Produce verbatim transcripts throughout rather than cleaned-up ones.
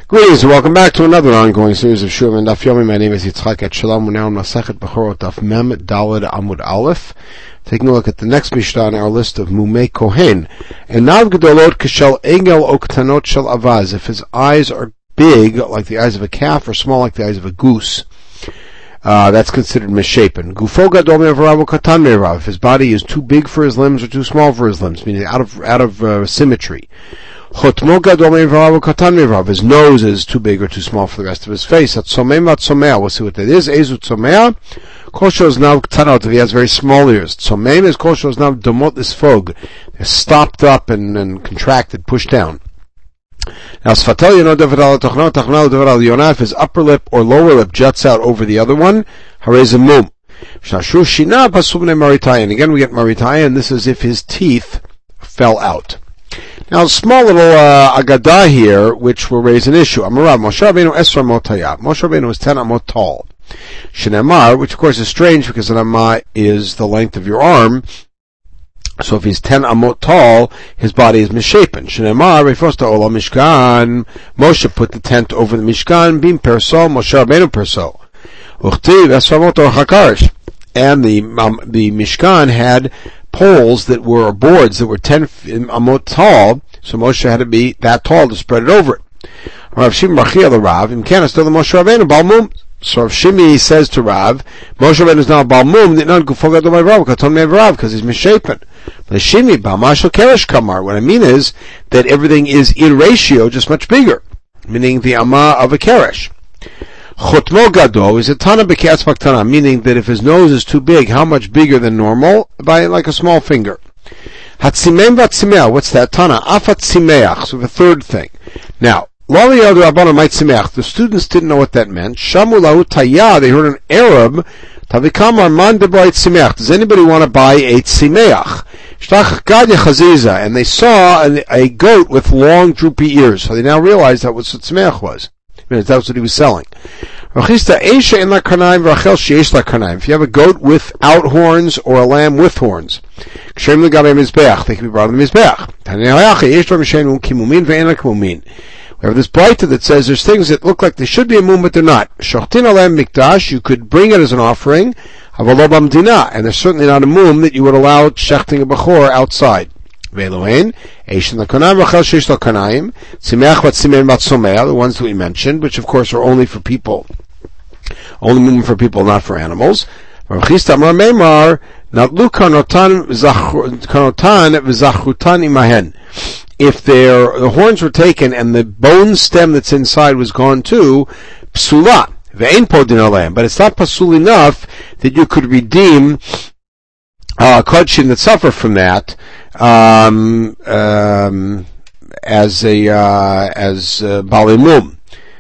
Greetings and welcome back to another ongoing series of Shurim and Daf Yomi. My name is Yitzchak Etshalom. We're now in Masechet Bechorot Daf Mem Daled Amud Aleph. Taking a look at the next Mishnah on our list of Mumei Kohen. And Nav Gedolot Keshel Egel Oktanot Shel Avaz. If his eyes are big, like the eyes of a calf, or small, like the eyes of a goose, uh, that's considered misshapen. Gufo Gadol Me'avarav Katan Me'avarav. If his body is too big for his limbs or too small for his limbs, meaning out of out of uh, symmetry. Chotmo Gadol Me'avarav Katan Me'avarav. His nose is too big or too small for the rest of his face. Atzomei Matzomei. We'll see what that is. Ezu Tzomei. Kosho is now Ktanot. If he has very small ears. Tzomei is Kosho is now Domot Isfog. They're stopped up and, and contracted, pushed down. Now, Sfatel Yono Devar Al Tochno, Tochno Devar Al Yonah, if his upper lip or lower lip juts out over the other one, Harez Mum. Shashu Shina Pasubne Maritai. And again we get Maritai, and this is if his teeth fell out. Now, a small little uh, Agadah here, which will raise an issue. Amarav, Moshe Rabbeinu Esra Motayah. Moshe Rabbeinu was ten amot tall. Shenemar, which of course is strange because an amah is the length of your arm. So if he's ten amot tall, his body is misshapen. Shenemar, refers to Olam Mishkan. Moshe put the tent over the Mishkan, Bim Perso, Moshe Rabbeinu Perso. Uchtiv Esra Motor Hakarish. And the, um, the Mishkan had poles that were, boards that were ten amot tall, so Moshe had to be that tall to spread it over it. Rav Shimi Rachia the Rav, Imkan is still the Moshe Rabbeinu, Balmum. So Rav Shimi says to Rav, Moshe Rabbeinu is now Balmum, that none Gufogad Omay Rav, Katon Mev Rav, because he's misshapen. But Shimi, Balmashal Keresh Kamar, what I mean is that everything is in ratio, just much bigger, meaning the Amah of a Keresh. Chotmo Gado is a Tana B'Kiatz Maktana, meaning that if his nose is too big, how much bigger than normal? By like a small finger. Hatzimem Vatzimeach, what's that? Tana, Afat Tzimeach, so the third thing. Now, Lali Yadu Rabbanan Might Tzimeach, the students didn't know what that meant. Shamu Lahu Tayah, they heard an Arab, Tavikam Man Debrai Tzimeach, does anybody want to buy a Tzimeach? Shtach Gadya Chaziza, and they saw a, a goat with long droopy ears, so they now realized that was what Tzimeach was. That's what he was selling. If you have a goat without horns or a lamb with horns, they can be brought on the Mizbeach. We have this Braita that says there's things that look like they should be a mum, but they're not. You could bring it as an offering, and there's certainly not a mum that you would allow shechting a bechor outside. The ones that we mentioned, which of course are only for people, only movement for people, not for animals. If their the horns were taken and the bone stem that's inside was gone too, psula, but it's not pasul enough that you could redeem uh, kodshim that suffer from that. Um, um, as a, uh, as, uh, balimum.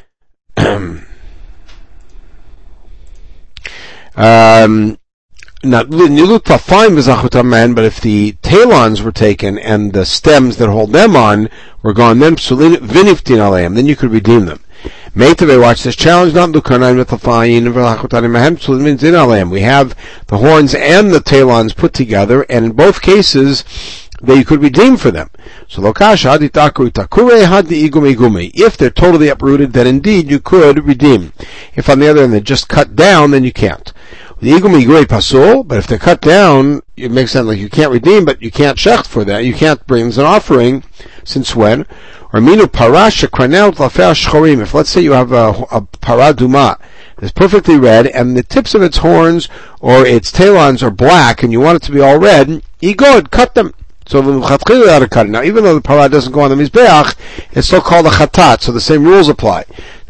um, now, you look fine man, but if the talons were taken and the stems that hold them on were gone, then viniftin aleim, then you could redeem them. Meitave, watch this challenge, not lukanayim v'tlafayin v'lachotanim mahem psulim din aleim. We have the horns and the talons put together, and in both cases, that you could redeem for them. So lokasha haditaku itakure hadi igum igumi. If they're totally uprooted, then indeed you could redeem. If on the other end they're just cut down, then you can't. The igum igumi pasul, but if they're cut down, it makes sense like you can't redeem, but you can't shecht for that. You can't bring as an offering. Since when? Or minu parasha kranel lafeh shchorim. If let's say you have a, a paraduma that's perfectly red, and the tips of its horns or its talons are black, and you want it to be all red, you go and cut them. So the chatchila ought to cut it. Now, even though the parah doesn't go on the mizbeach, it's still called a chatat, so the same rules apply.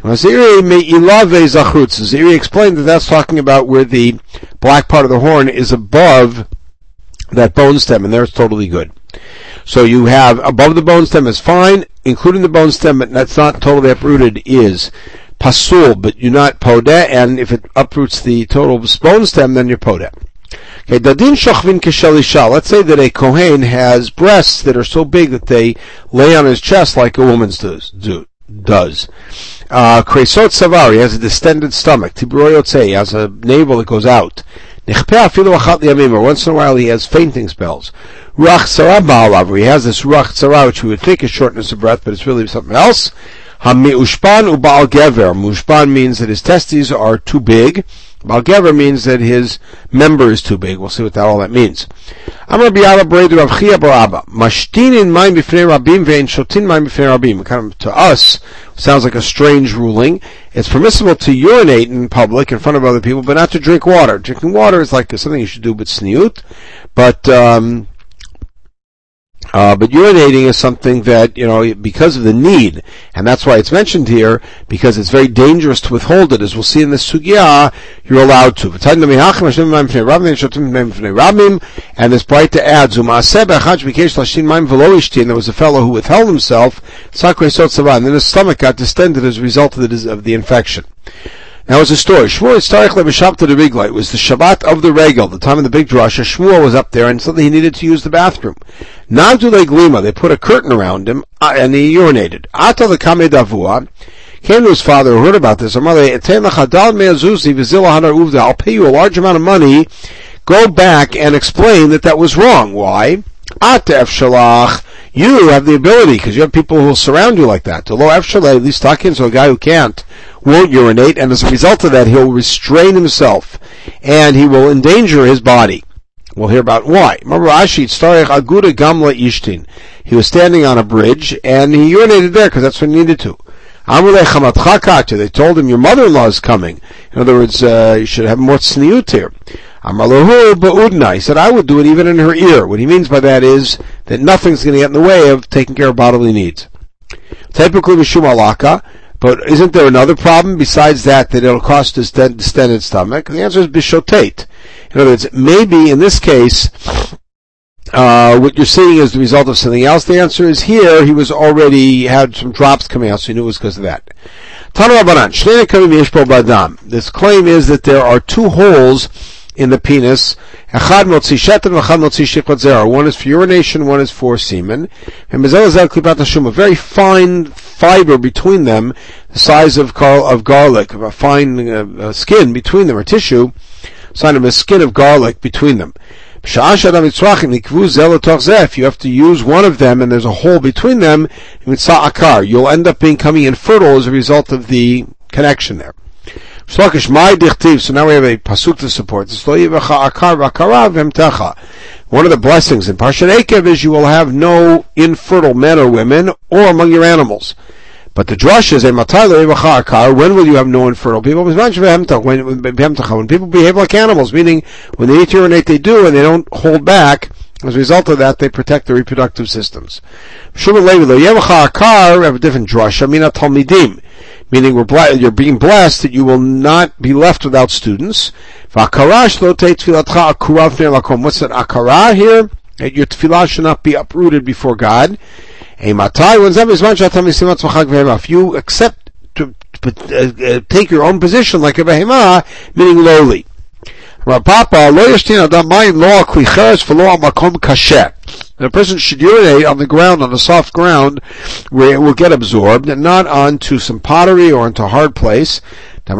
Ziri explained that that's talking about where the black part of the horn is above that bone stem, and there it's totally good. So you have above the bone stem is fine, including the bone stem, but that's not totally uprooted is pasul, but you're not podeh, and if it uproots the total bone stem, then you're podeh. Okay, dadin shochvin keshelisha. Let's say that a kohen has breasts that are so big that they lay on his chest like a woman's does. Do, does. Uh, kresot savar, he has a distended stomach. Tiburoyotze, he has a navel that goes out. Nechpeh afilu achat liyamim, once in a while he has fainting spells. Ruach tzara ba'alav, he has this ruach tzara, which we would think is shortness of breath, but it's really something else. Ha-mi'ushban u'ba'al gever. Mushban means that his testes are too big. Ba'al gever means that his member is too big. We'll see what that, all that means. Amar Bi'ala Breidu Rav Chia bar Abba. Mashtinin mayim b'fnei rabim ve'en shotin mayim b'fnei rabim. Kind of, to us, sounds like a strange ruling. It's permissible to urinate in public in front of other people, but not to drink water. Drinking water is like something you should do with sniut. But, um, Uh, but urinating is something that, you know, because of the need, and that's why it's mentioned here, because it's very dangerous to withhold it, as we'll see in this sugya, you're allowed to. And this Braita adds, and there was a fellow who withheld himself, and then his stomach got distended as a result of the, of the infection. Now it's a story. Shmuel Yitztarech LeB'Shabta de Rigla. It was the Shabbat of the Regel, the time of the big drasha. Shmuel was up there, and suddenly he needed to use the bathroom. Nagdule Glima, they put a curtain around him, and he urinated. Ata lekame davua, came to his father, who heard about this. I'll pay you a large amount of money. Go back and explain that that was wrong. Why? Ata efshalach. You have the ability, because you have people who will surround you like that. Lo efshalach, at least talking to a guy who can't, won't urinate, and as a result of that, he'll restrain himself, and he will endanger his body. We'll hear about why. He was standing on a bridge, and he urinated there, because that's what he needed to. They told him, your mother-in-law is coming. In other words, uh, you should have more tzniut here. He said, I would do it even in her ear. What he means by that is that nothing's going to get in the way of taking care of bodily needs. Typically, mishum alaka. But isn't there another problem besides that, that it'll cost his distended stomach? The answer is bishotate. In other words, maybe in this case, uh, what you're seeing is the result of something else. The answer is here, he was already, had some drops coming out, so he knew it was because of that. This claim is that there are two holes in the penis. One is for urination, one is for semen. And a very fine fiber between them, the size of, car- of garlic, a fine uh, uh, skin between them, or tissue, sign of a skin of garlic between them. If you have to use one of them and there's a hole between them, you'll end up being coming infertile as a result of the connection there. So now we have a pasuk to support. One of the blessings in Parshat Ekev is you will have no infertile men or women or among your animals. But the drush is a mataylo akar. When will you have no infertile people? When people behave like animals, meaning when they need to urinate, they do, and they don't hold back. As a result of that, they protect their reproductive systems. You have a different drush. I mean, a talmidim. Meaning we're bla- you're being blessed that you will not be left without students. What's that akara here? That your tefillah should not be uprooted before God. If you accept to, to uh, take your own position like a behemah, meaning lowly. The person should urinate on the ground, on a soft ground, where it will get absorbed, and not onto some pottery or into a hard place. The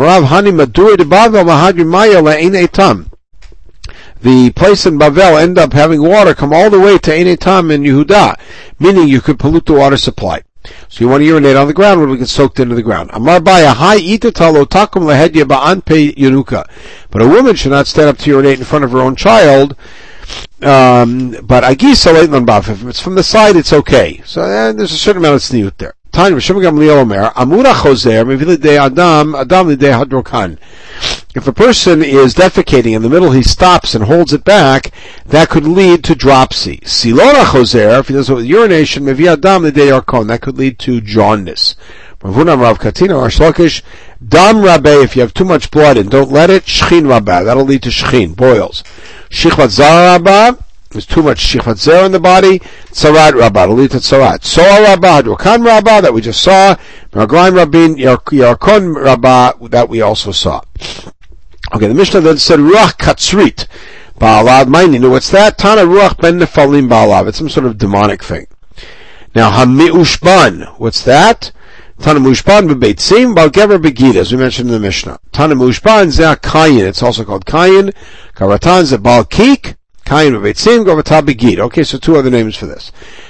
place in Bavel end up having water come all the way to Ein Etam in Yehuda, meaning you could pollute the water supply. So you want to urinate on the ground when we get soaked into the ground. Amar Baya, hai itatalo takum lahedya ba'anpe yunuka. But a woman should not stand up to urinate in front of her own child. Um, but agisa leitlan baf. If it's from the side, it's okay. So uh, there's a certain amount of tzniut there. Tanya Rishon Gamliel Omer, Amura Choser, Mevilidei Adam, Adam Lidei Hadrokan. If a person is defecating in the middle, he stops and holds it back, that could lead to dropsy. Silona Choser, if he does it with urination, Mevi Adam Lidei Arkon, that could lead to jaundice. Ravunam Rav Katina, Arshlokish, Dam Rabbe, if you have too much blood and don't let it, Shchin Rabba, that'll lead to Shchin, boils. Shichvat Zara Rabba, there's too much shichat zer in the body. Tzarat Rabbah, it'll lead to tzarat. Soa Rabbah, Hadrokan Rabbah, that we just saw. Meraglaim Rabbin, Yarkon Rabbah, that we also saw. Okay, the Mishnah then said, Ruach Katzrit, Ba'alav Maininu. What's that? Tana Ruach Ben Nefalim Ba'alav. It's some sort of demonic thing. Now, Hami'ushban. What's that? Tana Mushban B'Beitzim, Balgever Begid, as we mentioned in the Mishnah. Tana Mushban Zeh Kayin. It's also called Kayin. Karatan Zeh Balkik. Okay, so two other names for this.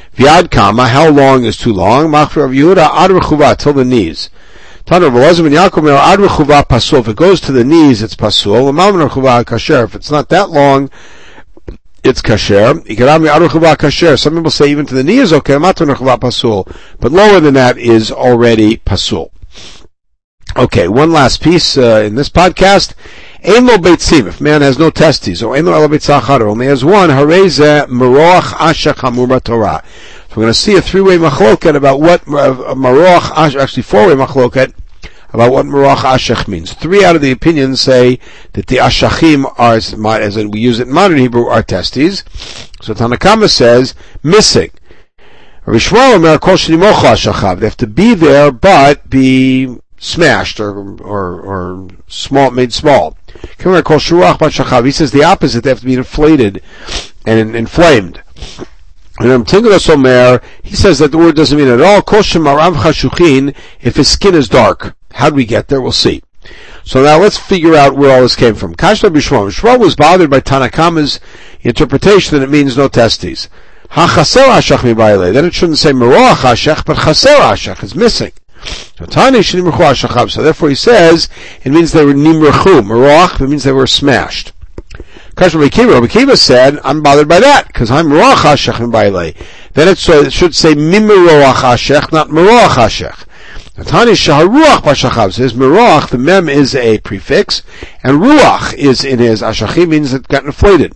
V'ad kama, how long is too long? Machmir Rav Yehuda, ad rechuva, till the knees. Tana Rav Elazar ben Yaakov, ad rechuva pasul. If it goes to the knees, it's pasul. L'malman rechuva kasher. If it's not that long, it's kasher. Ikarami ad rechuva kasher. Some people say even to the knee is okay. Matan rechuva pasul. But lower than that is already pasul. Okay, one last piece uh, in this podcast. Ein lo beitzim, if man has no testes, or ein lo ela beitzachar, only has one, hareze meroach ashech hamur b'Torah. So we're going to see a three-way machloket about what uh, meroach ashech, actually four-way machloket, about what meroach ashech means. Three out of the opinions say that the ashachim are, as we use it in modern Hebrew, are testes. So Tanakama says, missing. Rishwa omer kol shenimocha ashachav. They have to be there, but be smashed or or or small, made small. He says the opposite. They have to be inflated and inflamed. And Tingalas Omer, he says that the word doesn't mean at all. If his skin is dark, how do we get there? We'll see. So now let's figure out where all this came from. Kashla Bishmon. Shmuel was bothered by Tanakama's interpretation that it means no testes. Then it shouldn't say Meroach Ashech, but Chaser Ashech is missing. So therefore he says it means they were nimrachu. Meroach, it means they were smashed. Rabbi Kiva said, I'm bothered by that, because I'm meroach hashech mibayle. Then it, so it should say mimeroach hashech, not meroach hashech. Tani shaharuach b'shachav says meroach, the mem is a prefix, and ruach is in his ashachim, means it got inflated.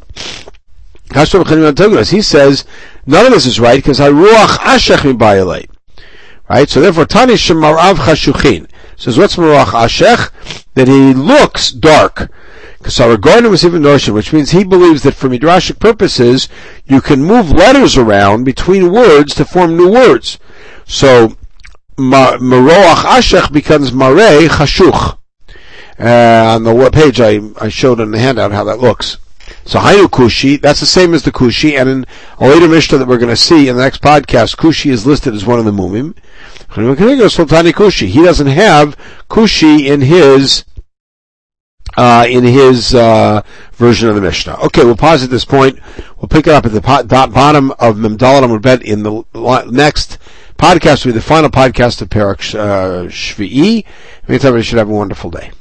He says, none of this is right, because I ruach hashech mibayle. Right? So therefore, Tani Shemarav Chashuchin says, what's Meroach Ashech? That he looks dark. Because our garden was even notion, which means he believes that for midrashic purposes, you can move letters around between words to form new words. So, Meroach Ashech becomes Marei Chashuch. Uh, on the web page, I, I showed in the handout how that looks. So Hainu Kushi, that's the same as the Kushi, and in a later Mishnah that we're going to see in the next podcast, Kushi is listed as one of the Mumim. He doesn't have Kushi in his uh, in his uh, version of the Mishnah. Okay, we'll pause at this point. We'll pick it up at the po- bottom of Mem Daled Amud Bet in the next podcast. Will be the final podcast of Perek uh, Shvi'i. Meantime, we should have a wonderful day.